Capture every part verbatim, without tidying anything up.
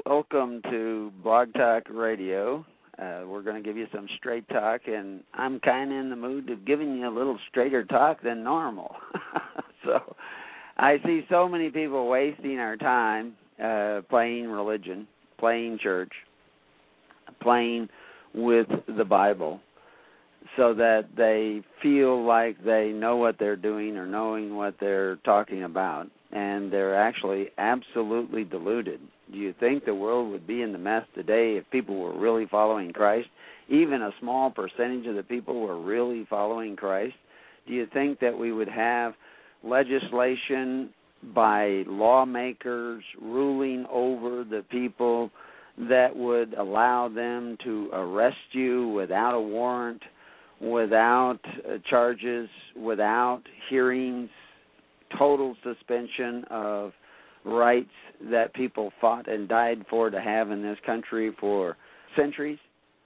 Welcome to Blog Talk Radio. Uh, we're going to give you some straight talk, and I'm kind of in the mood of giving you a little straighter talk than normal. So I see so many people wasting our time uh, playing religion, playing church, playing with the Bible, so that they feel like they know what they're doing or knowing what they're talking about, and they're actually absolutely deluded. Do you think the world would be in the mess today if people were really following Christ? Even a small percentage of the people were really following Christ? Do you think that we would have legislation by lawmakers ruling over the people that would allow them to arrest you without a warrant, without uh, charges, without hearings, total suspension of rights that people fought and died for to have in this country for centuries,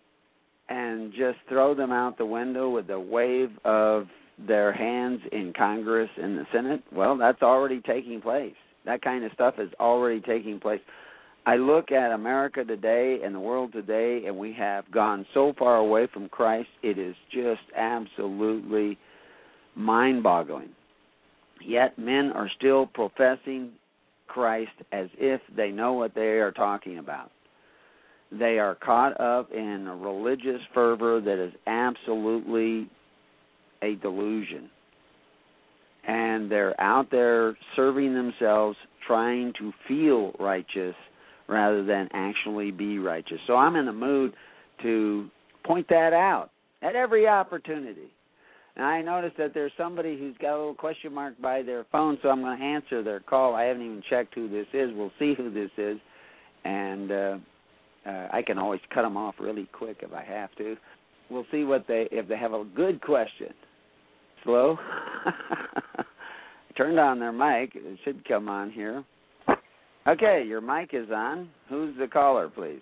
and just throw them out the window with a wave of their hands in Congress and the Senate? Well, that's already taking place. That kind of stuff is already taking place. I look at America today and the world today, and we have gone so far away from Christ, it is just absolutely mind-boggling. Yet men are still professing Christ as if they know what they are talking about. They are caught up in a religious fervor that is absolutely a delusion. And they're out there serving themselves, trying to feel righteous rather than actually be righteous. So I'm in the mood to point that out at every opportunity. And I noticed that there's somebody who's got a little question mark by their phone, so I'm going to answer their call. I haven't even checked who this is. We'll see who this is. And uh, uh, I can always cut them off really quick if I have to. We'll see what they if they have a good question. Slow. I turned on their mic. It should come on here. Okay, your mic is on. Who's the caller, please?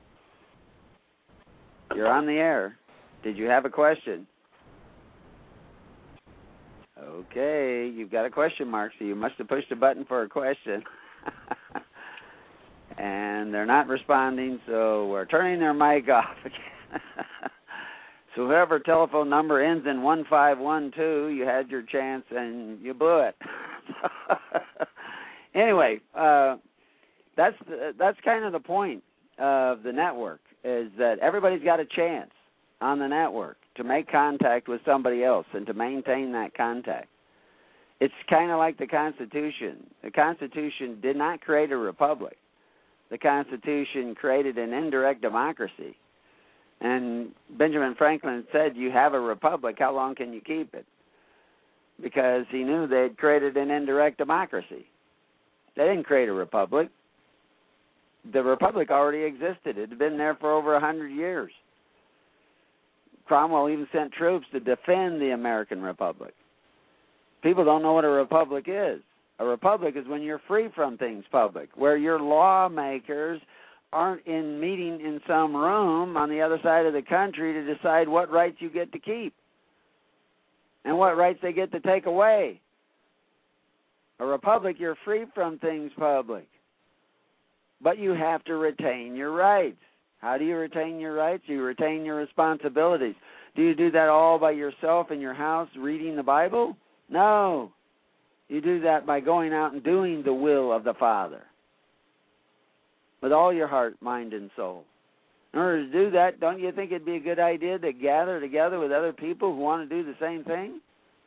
You're on the air. Did you have a question? Okay, you've got a question mark, so you must have pushed a button for a question. And they're not responding, so we're turning their mic off again. So whoever telephone number ends in one five one two, you had your chance and you blew it. Anyway, uh, that's the, that's kind of the point of the network, is that everybody's got a chance on the network to make contact with somebody else and to maintain that contact. It's kind of like the Constitution. The Constitution did not create a republic. The Constitution created an indirect democracy. And Benjamin Franklin said, you have a republic, how long can you keep it? Because he knew they had created an indirect democracy. They didn't create a republic. The republic already existed. It had been there for over one hundred years. Cromwell even sent troops to defend the American Republic. People don't know what a republic is. A republic is when you're free from things public, where your lawmakers aren't in meeting in some room on the other side of the country to decide what rights you get to keep and what rights they get to take away. A republic, you're free from things public, but you have to retain your rights. How do you retain your rights? You retain your responsibilities. Do you do that all by yourself in your house reading the Bible? No. You do that by going out and doing the will of the Father with all your heart, mind, and soul. In order to do that, don't you think it'd be a good idea to gather together with other people who want to do the same thing?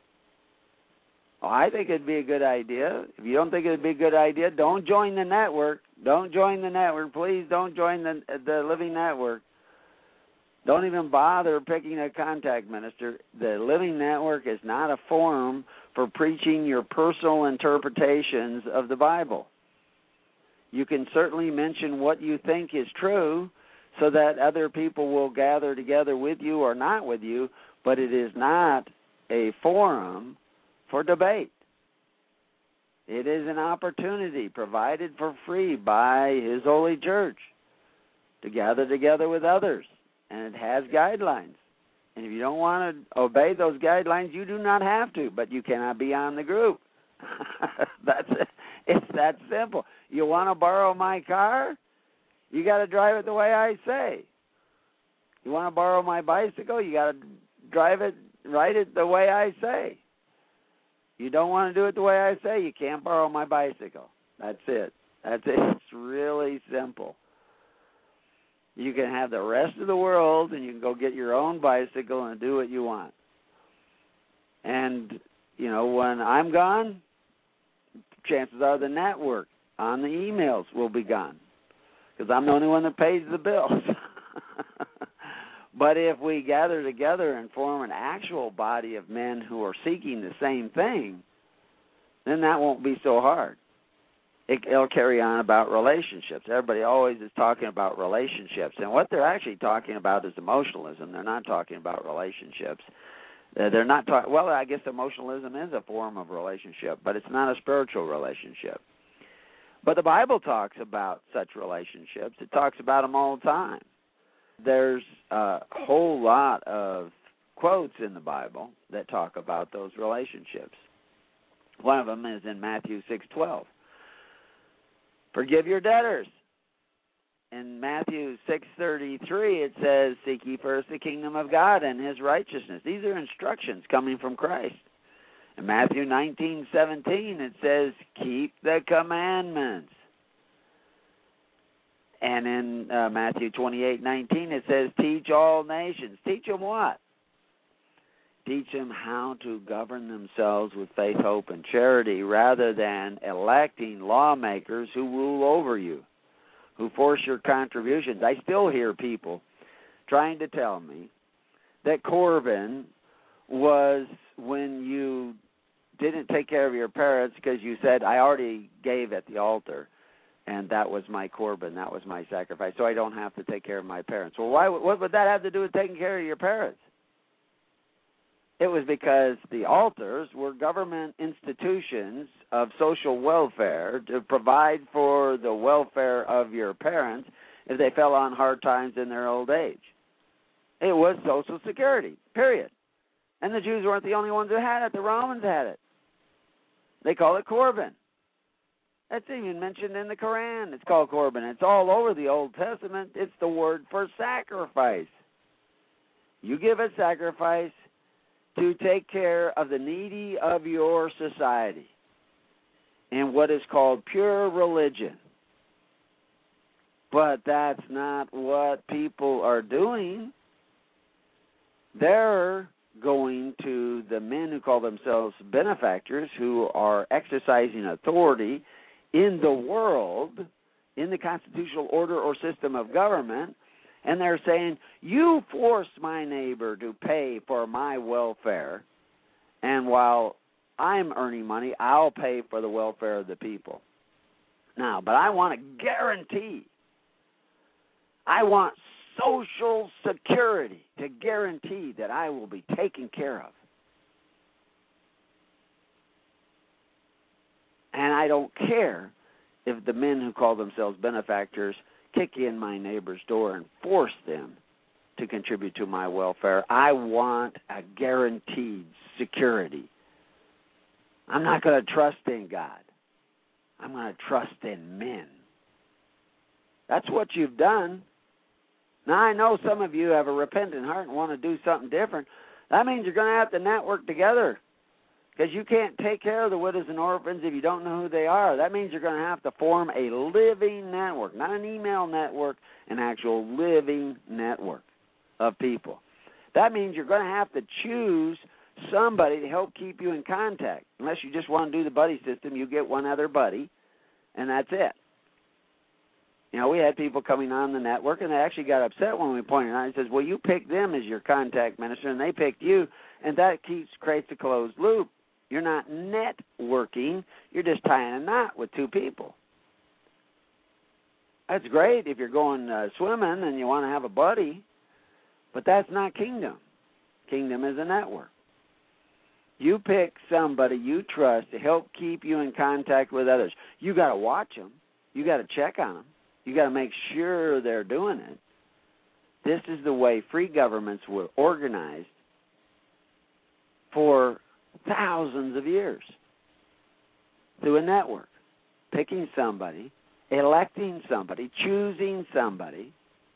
Oh, I think it'd be a good idea. If you don't think it'd be a good idea, don't join the network. Don't join the network. Please don't join the the Living Network. Don't even bother picking a contact minister. The Living Network is not a forum for preaching your personal interpretations of the Bible. You can certainly mention what you think is true so that other people will gather together with you or not with you, but it is not a forum for debate. It is an opportunity provided for free by His Holy Church to gather together with others, and it has guidelines. And if you don't want to obey those guidelines, you do not have to, but you cannot be on the group. That's it. It's that simple. You want to borrow my car? You got to drive it the way I say. You want to borrow my bicycle? You got to drive it, ride it the way I say. You don't want to do it the way I say, you can't borrow my bicycle. That's it. That's it. It's really simple. You can have the rest of the world, and you can go get your own bicycle and do what you want. And, you know, when I'm gone, chances are the network on the emails will be gone, because I'm the only one that pays the bills. But if we gather together and form an actual body of men who are seeking the same thing, then that won't be so hard. It, it'll carry on about relationships. Everybody always is talking about relationships, and what they're actually talking about is emotionalism. They're not talking about relationships. They're not talking. Well, I guess emotionalism is a form of relationship, but it's not a spiritual relationship. But the Bible talks about such relationships. It talks about them all the time. There's a whole lot of quotes in the Bible that talk about those relationships. One of them is in Matthew six twelve. Forgive your debtors. In Matthew six thirty-three, it says, seek ye first the kingdom of God and his righteousness. These are instructions coming from Christ. In Matthew nineteen seventeen, it says, keep the commandments. And in uh, Matthew twenty-eight nineteen, it says, teach all nations. Teach them what? Teach them how to govern themselves with faith, hope, and charity, rather than electing lawmakers who rule over you, who force your contributions. I still hear people trying to tell me that Corban was when you didn't take care of your parents because you said, I already gave at the altar, and that was my Corban, that was my sacrifice, so I don't have to take care of my parents. Well, why? What would that have to do with taking care of your parents? It was because the altars were government institutions of social welfare to provide for the welfare of your parents if they fell on hard times in their old age. It was Social Security, period. And the Jews weren't the only ones who had it. The Romans had it. They call it Corban. That's even mentioned in the Quran. It's called Corban. It's all over the Old Testament. It's the word for sacrifice. You give a sacrifice to take care of the needy of your society in what is called pure religion. But that's not what people are doing. They're going to the men who call themselves benefactors, who are exercising authority in the world, in the constitutional order or system of government, and they're saying, you forced my neighbor to pay for my welfare, and while I'm earning money, I'll pay for the welfare of the people. Now, but I want a guarantee. I want Social Security to guarantee that I will be taken care of. And I don't care if the men who call themselves benefactors kick in my neighbor's door and force them to contribute to my welfare. I want a guaranteed security. I'm not going to trust in God. I'm going to trust in men. That's what you've done. Now, I know some of you have a repentant heart and want to do something different. That means you're going to have to network together, because you can't take care of the widows and orphans if you don't know who they are. That means you're going to have to form a living network, not an email network, an actual living network of people. That means you're going to have to choose somebody to help keep you in contact. Unless you just want to do the buddy system, you get one other buddy, and that's it. You know, we had people coming on the network, and they actually got upset when we pointed out. He says, well, you picked them as your contact minister, and they picked you, and that keeps creates a closed loop. You're not networking. You're just tying a knot with two people. That's great if you're going uh, swimming and you want to have a buddy, but that's not kingdom. Kingdom is a network. You pick somebody you trust to help keep you in contact with others. You got to watch them. You got to check on them. You got to make sure they're doing it. This is the way free governments were organized for thousands of years, through a network, picking somebody electing somebody, choosing somebody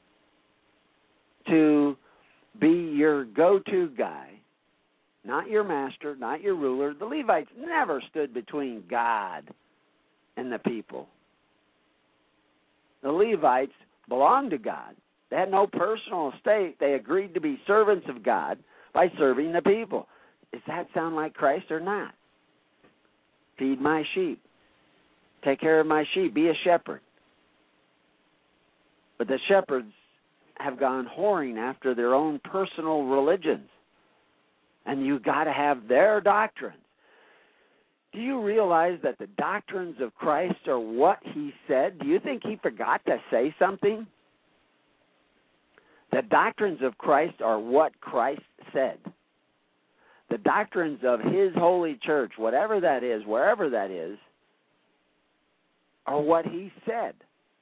to be your go-to guy, not your master, not your ruler. The Levites never stood between God and the people. The Levites belonged to God. They had no personal estate. They agreed to be servants of God by serving the people. Does that sound like Christ or not? Feed my sheep. Take care of my sheep. Be a shepherd. But the shepherds have gone whoring after their own personal religions. And you've got to have their doctrines. Do you realize that the doctrines of Christ are what he said? Do you think he forgot to say something? The doctrines of Christ are what Christ said. The doctrines of his holy church, whatever that is, wherever that is, are what he said.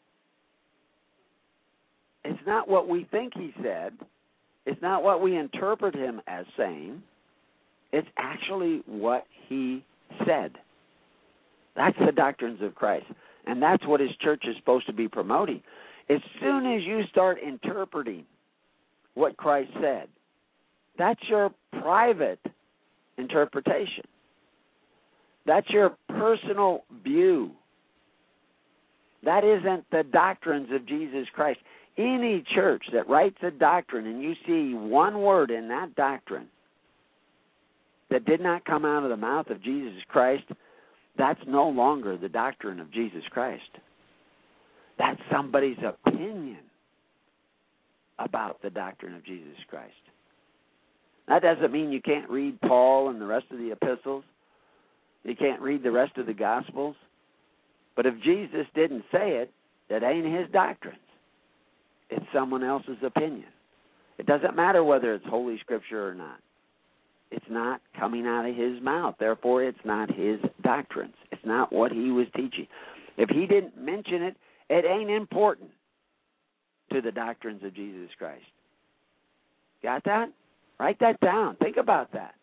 It's not what we think he said. It's not what we interpret him as saying. It's actually what he said. That's the doctrines of Christ. And that's what his church is supposed to be promoting. As soon as you start interpreting what Christ said, that's your private interpretation. That's your personal view. That isn't the doctrines of Jesus Christ. Any church that writes a doctrine and you see one word in that doctrine that did not come out of the mouth of Jesus Christ, that's no longer the doctrine of Jesus Christ. That's somebody's opinion about the doctrine of Jesus Christ. That doesn't mean you can't read Paul and the rest of the epistles. You can't read the rest of the Gospels. But if Jesus didn't say it, that ain't his doctrines. It's someone else's opinion. It doesn't matter whether it's Holy Scripture or not. It's not coming out of his mouth. Therefore, it's not his doctrines. It's not what he was teaching. If he didn't mention it, it ain't important to the doctrines of Jesus Christ. Got that? Write that down. Think about that.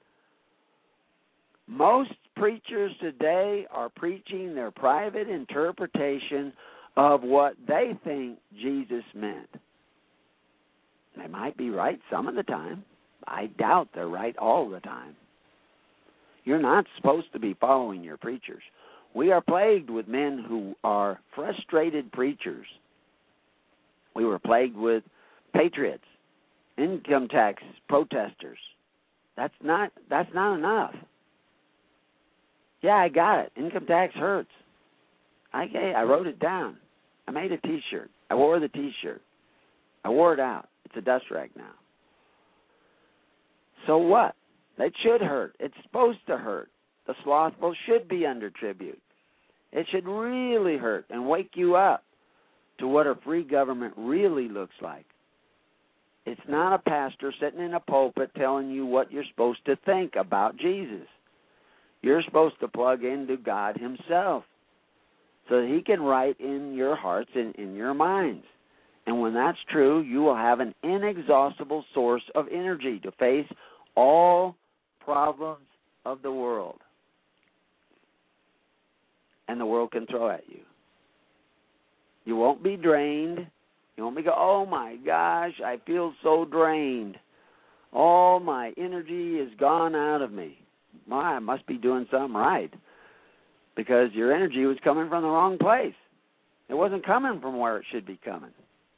Most preachers today are preaching their private interpretation of what they think Jesus meant. They might be right some of the time. I doubt they're right all the time. You're not supposed to be following your preachers. We are plagued with men who are frustrated preachers. We were plagued with patriots, income tax protesters. That's not that's not enough. Yeah, I got it. Income tax hurts. I I wrote it down. I made a T-shirt. I wore the T-shirt. I wore it out. It's a dust rag now. So what? It should hurt. It's supposed to hurt. The slothful should be under tribute. It should really hurt and wake you up to what a free government really looks like. It's not a pastor sitting in a pulpit telling you what you're supposed to think about Jesus. You're supposed to plug into God himself so that he can write in your hearts and in your minds. And when that's true, you will have an inexhaustible source of energy to face all problems of the world. And the world can throw at you. You won't be drained. You won't be go, oh my gosh, I feel so drained. All my energy is gone out of me. Well, I must be doing something right, because your energy was coming from the wrong place. It wasn't coming from where it should be coming.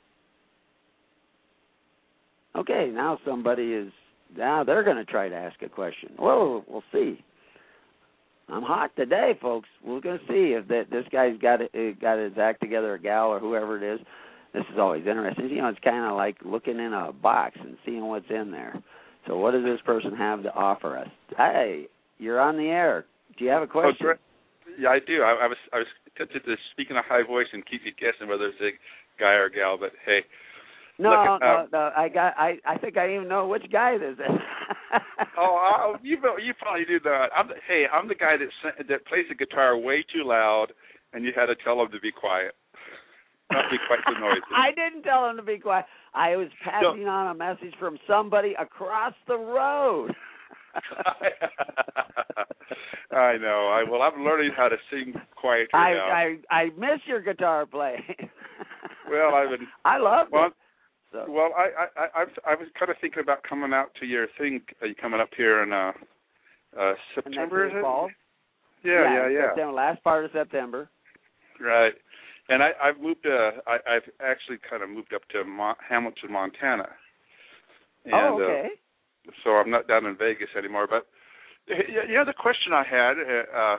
Okay, now somebody is, now they're going to try to ask a question. Well, we'll see. I'm hot today, folks. We're going to see if that this guy's got it, got his act together, a gal or whoever it is. This is always interesting. You know, it's kind of like looking in a box and seeing what's in there. So what does this person have to offer us? Hey, you're on the air. Do you have a question? Oh, yeah, I do. I, I was I was tempted to speak in a high voice and keep you guessing whether it's a guy or a gal, but hey. No, look, no, um, no. I got. I, I think I even know which guy this is. oh, you you probably do that. I'm the, hey, I'm the guy that that plays the guitar way too loud, and you had to tell him to be quiet. Not be quite so noisy. I didn't tell him to be quiet. I was passing no. on a message from somebody across the road. I know. I well, I'm learning how to sing quieter I, now. I I miss your guitar playing. Well, I've been. I love well, it. So. Well, I I I, I was kind of thinking about coming out to your thing. Are you coming up here in uh, uh, September? Is it? Fall? Yeah, yeah, yeah. September, last part of September. Right. And I, I've moved. Uh, I, I've actually kind of moved up to Mo- Hamilton, Montana. And, oh, okay. Uh, so I'm not down in Vegas anymore. But the other question I had uh,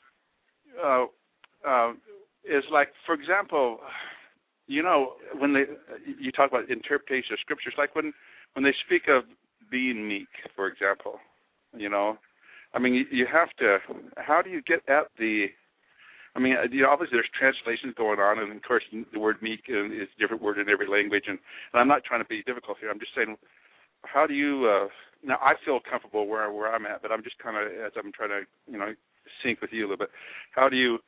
uh, uh, is like, for example, you know, when they you talk about interpretation of scriptures, like when when they speak of being meek, for example, you know, I mean, you, you have to. How do you get at the I mean, you know, obviously there's translations going on, and of course the word meek is a different word in every language. And, and I'm not trying to be difficult here. I'm just saying, how do you? Uh, now I feel comfortable where where I'm at, but I'm just kind of as I'm trying to you know sync with you a little bit. How do you?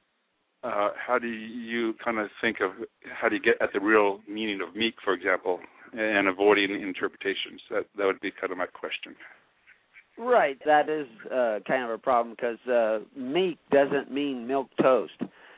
Uh, how do you kind of think of how do you get at the real meaning of meek, for example, and avoiding interpretations? That that would be kind of my question. Right, that is uh, kind of a problem because uh, meek doesn't mean milk toast,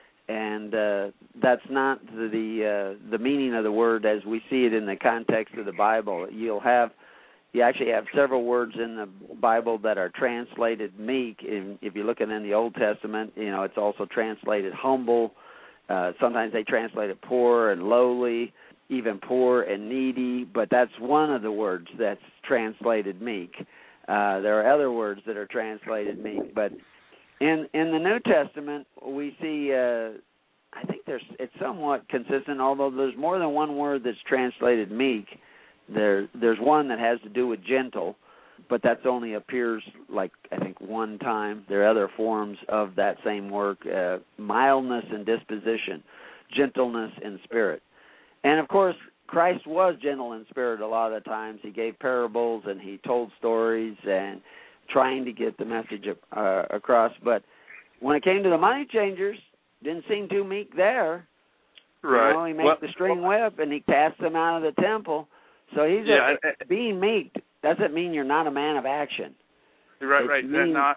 and uh, that's not the the, uh, the meaning of the word as we see it in the context of the Bible. You'll have you actually have several words in the Bible that are translated meek. If, if you're looking in the Old Testament, you know it's also translated humble. Uh, sometimes they translate it poor and lowly, even poor and needy. But that's one of the words that's translated meek. Uh, there are other words that are translated meek, but in in the New Testament we see. Uh, I think there's it's somewhat consistent, although there's more than one word that's translated meek. There there's one that has to do with gentle, but that's only appears like I think one time. There are other forms of that same word: uh, mildness in disposition, gentleness in spirit, and of course. Christ was gentle in spirit a lot of the times. He gave parables and he told stories and trying to get the message uh, across. But when it came to the money changers, didn't seem too meek there. Right. You know, he makes well, the string well, whip and he casts them out of the temple. So he's yeah, a, I, being meek doesn't mean you're not a man of action. Right, it right. Means, no, I,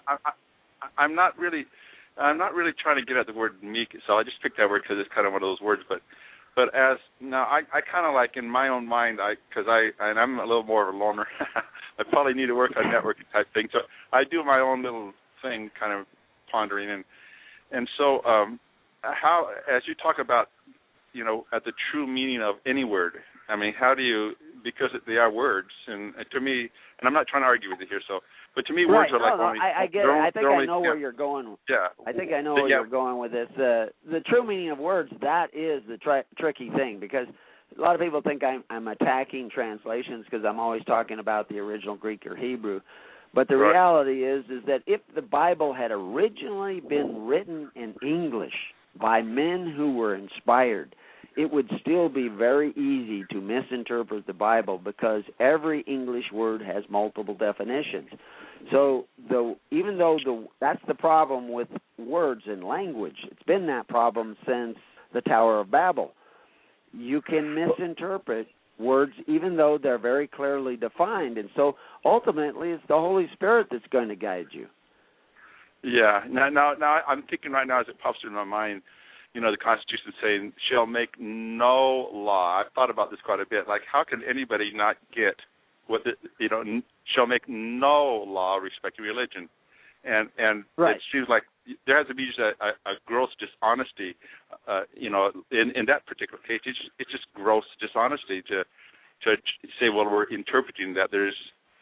I, I'm not really, I'm not really trying to get at the word meek. So I just picked that word because it's kind of one of those words, but. But as now, I, I kind of like in my own mind, I because I and I'm a little more of a loner. I probably need to work on networking type thing. So I do my own little thing, kind of pondering, and and so um, how as you talk about, you know, at the true meaning of any word. I mean, how do you because they are words, and, and to me, and I'm not trying to argue with you here, so. But to me, right. words are no, like no, only. I, I get it. Only, I think I only, know yeah. where you're going. Yeah. I think I know where yeah. you're going with this. Uh, the true meaning of words, that is the tri- tricky thing because a lot of people think I'm, I'm attacking translations because I'm always talking about the original Greek or Hebrew. But the right. reality is, is that if the Bible had originally been written in English by men who were inspired, it would still be very easy to misinterpret the Bible because every English word has multiple definitions. So the, even though the, that's the problem with words and language, it's been that problem since the Tower of Babel. You can misinterpret words even though they're very clearly defined. And so ultimately it's the Holy Spirit that's going to guide you. Yeah. Now, now, now I'm thinking right now as it pops into my mind, you know, the Constitution saying, shall make no law. I've thought about this quite a bit. Like, how can anybody not get what, the, you know, shall make no law respecting religion? And and right. it seems like there has to be just a, a, a gross dishonesty, uh, you know, in, in that particular case. It's just, it's just gross dishonesty to to say, well, we're interpreting that there's,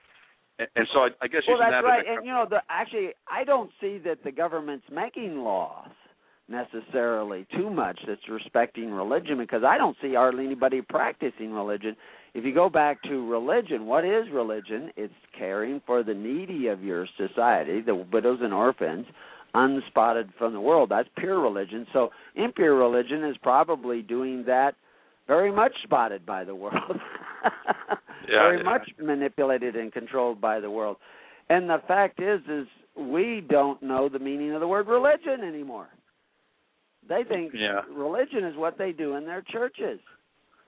and so I, I guess well, using that's that right. as a, and, you know, the, actually, I don't see that the government's making laws necessarily too much that's respecting religion because I don't see hardly anybody practicing religion. If you go back to religion, what is religion? It's caring for the needy of your society, the widows and orphans, unspotted from the world. That's pure religion. So impure religion is probably doing that very much spotted by the world, yeah, very yeah. much manipulated and controlled by the world. And the fact is, is we don't know the meaning of the word religion anymore. They think yeah. religion is what they do in their churches.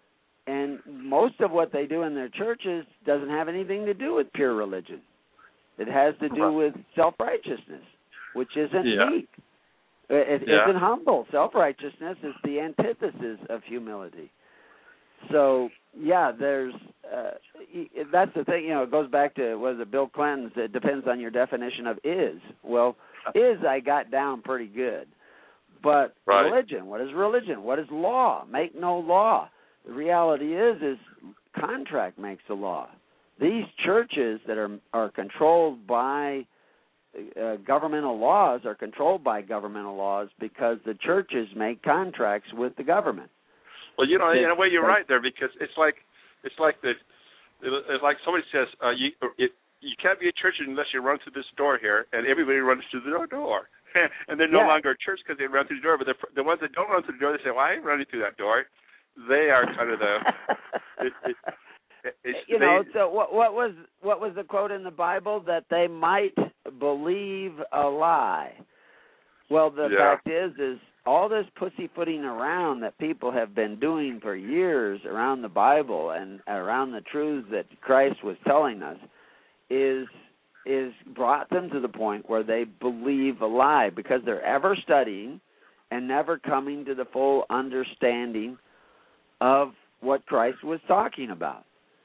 And most of what they do in their churches doesn't have anything to do with pure religion. It has to do with self-righteousness, which isn't yeah. meek. It yeah. isn't humble. Self-righteousness is the antithesis of humility. So, yeah, there's uh, that's the thing. You know, it goes back to, what is it, Bill Clinton's, it depends on your definition of is. Well, is I got down pretty good. But right. religion, what is religion? What is law? Make no law. The reality is, is contract makes the law. These churches that are are controlled by uh, governmental laws are controlled by governmental laws because the churches make contracts with the government. Well, you know, in a way, you're right there, because it's like it's like the it's like somebody says uh, you it, you can't be a church unless you run through this door here, and everybody runs through the door, and they're no yeah. longer a church because they run through the door. But the the ones that don't run through the door, they say, "Well, I ain't running through that door." They are kind of the it, it, it, you they, know. So what what was what was the quote in the Bible? That they might believe a lie. Well, the yeah. fact is, is all this pussyfooting around that people have been doing for years around the Bible and around the truths that Christ was telling us is is brought them to the point where they believe a lie because they're ever studying and never coming to the full understanding of what Christ was talking about.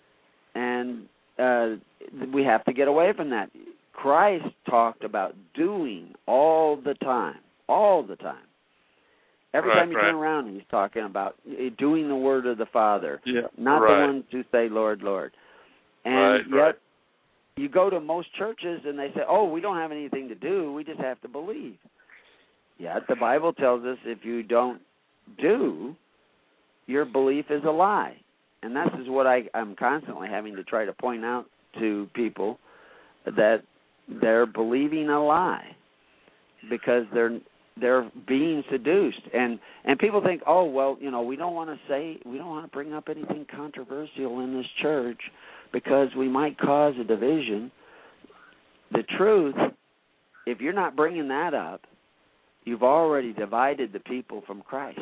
And uh, we have to get away from that. Christ talked about doing all the time, all the time. Every right, time you right. turn around, he's talking about doing the word of the Father, yeah, not right. the ones who say, Lord, Lord. And right, yet right. you go to most churches and they say, oh, we don't have anything to do, we just have to believe. Yet the Bible tells us if you don't do, your belief is a lie. And this is what I, I'm constantly having to try to point out to people, that they're believing a lie because they're they're being seduced. And and people think, oh, well, you know, we don't want to say, we don't want to bring up anything controversial in this church because we might cause a division. The truth, if you're not bringing that up, you've already divided the people from Christ.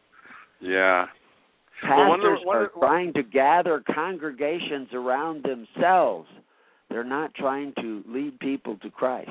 Yeah. Pastors well, one of the, one are of the, trying to gather congregations around themselves. They're not trying to lead people to Christ.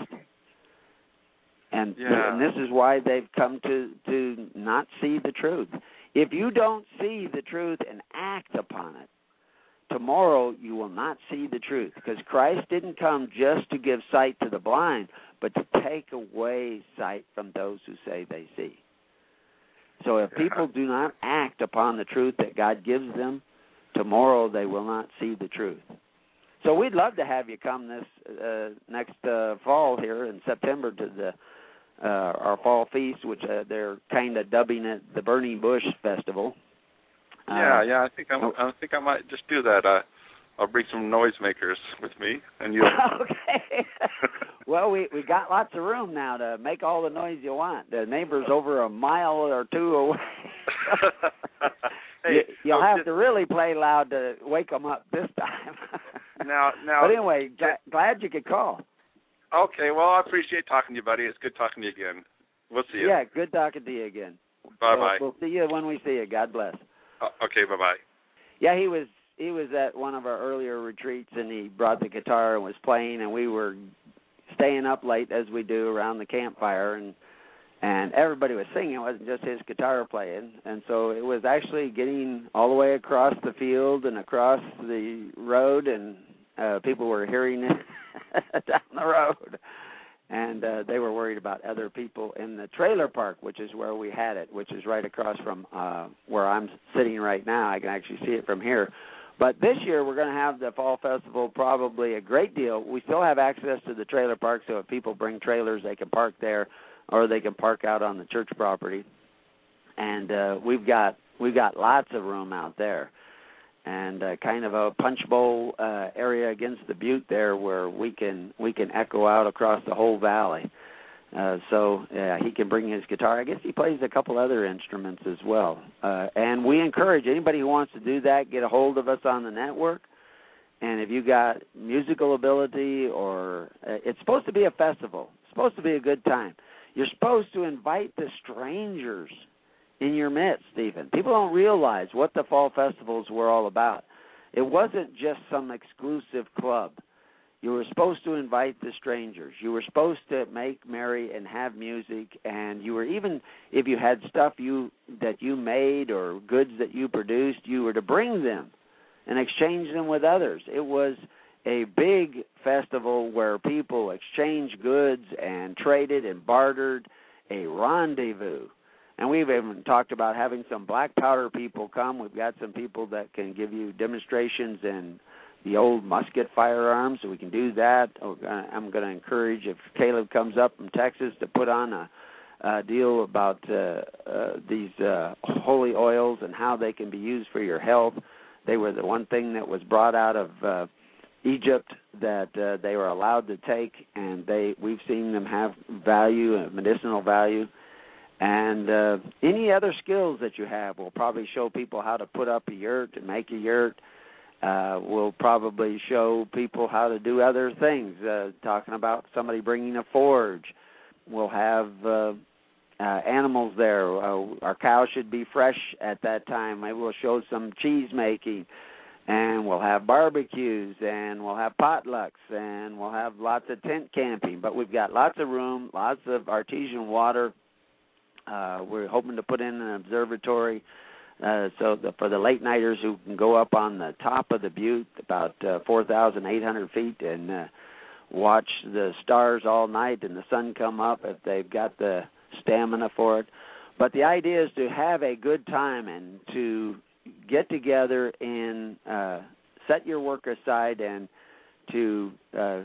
And, yeah. and this is why they've come to, to not see the truth. If you don't see the truth and act upon it, tomorrow you will not see the truth, because Christ didn't come just to give sight to the blind, but to take away sight from those who say they see. So if people do not act upon the truth that God gives them, tomorrow they will not see the truth. So we'd love to have you come this uh, next uh, fall here in September to the uh, our fall feast, which uh, they're kind of dubbing it the Burning Bush Festival. Yeah, uh, yeah. I think I, I think I might just do that. Uh, I'll bring some noisemakers with me, and you. Okay. Well, we we got lots of room now to make all the noise you want. The neighbor's over a mile or two away. Hey, you, you'll have just, to really play loud to wake them up this time. now, now. But anyway, just, glad you could call. Okay, well, I appreciate talking to you, buddy. It's good talking to you again. We'll see you. Yeah, good talking to you again. Bye-bye. We'll, we'll see you when we see you. God bless. Uh, okay, bye-bye. Yeah, he was he was at one of our earlier retreats, and he brought the guitar and was playing, and we were staying up late as we do around the campfire, and and everybody was singing. It wasn't just his guitar playing, and so it was actually getting all the way across the field and across the road, and uh, people were hearing it down the road, and uh, they were worried about other people in the trailer park, which is where we had it, which is right across from uh, where I'm sitting right now. I can actually see it from here. But this year we're going to have the Fall Festival probably a great deal. We still have access to the trailer park, so if people bring trailers, they can park there, or they can park out on the church property. And uh, we've got we've got lots of room out there, and uh, kind of a punch bowl uh, area against the butte there where we can we can echo out across the whole valley. Uh, so uh, he can bring his guitar. I guess he plays a couple other instruments as well. Uh, and we encourage anybody who wants to do that, get a hold of us on the network. And if you got musical ability, or uh, it's supposed to be a festival. It's supposed to be a good time. You're supposed to invite the strangers in your midst, Stephen. People don't realize what the fall festivals were all about. It wasn't just some exclusive club. You were supposed to invite the strangers. You were supposed to make merry and have music, and you were even, if you had stuff you that you made or goods that you produced, you were to bring them and exchange them with others. It was a big festival where people exchanged goods and traded and bartered, a rendezvous. And we've even talked about having some black powder people come. We've got some people that can give you demonstrations in the old musket firearms, so we can do that. I'm going to encourage, if Caleb comes up from Texas, to put on a, a deal about uh, uh, these uh, holy oils and how they can be used for your health. They were the one thing that was brought out of uh, Egypt that uh, they were allowed to take, and they we've seen them have value, uh, medicinal value. And uh, any other skills that you have, we'll probably show people how to put up a yurt and make a yurt. Uh, we'll probably show people how to do other things, uh, talking about somebody bringing a forge. We'll have uh, uh, animals there. Uh, our cows should be fresh at that time. Maybe we'll show some cheese making, and we'll have barbecues, and we'll have potlucks, and we'll have lots of tent camping. But we've got lots of room, lots of artesian water. Uh, we're hoping to put in an observatory. Uh, so the, for the late-nighters who can go up on the top of the butte, about uh, four thousand eight hundred feet, and uh, watch the stars all night and the sun come up if they've got the stamina for it. But the idea is to have a good time and to get together and uh, set your work aside and to uh,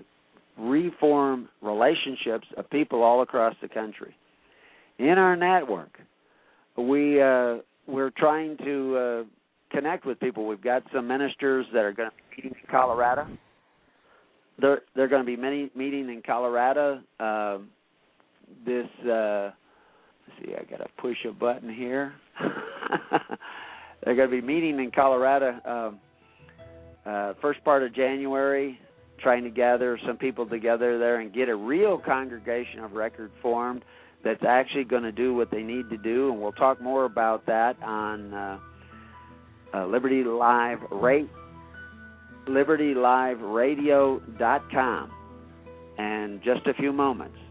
reform relationships of people all across the country. In our network, we... Uh, We're trying to uh, connect with people. We've got some ministers that are going to be meeting in Colorado. They're, they're going to be many, meeting in Colorado. Uh, this, uh, let's see, I got to push a button here. They're going to be meeting in Colorado uh, uh, first part of January, trying to gather some people together there and get a real congregation of record formed that's actually going to do what they need to do, and we'll talk more about that on uh, uh, Liberty Live Rate, liberty live radio dot com in just a few moments.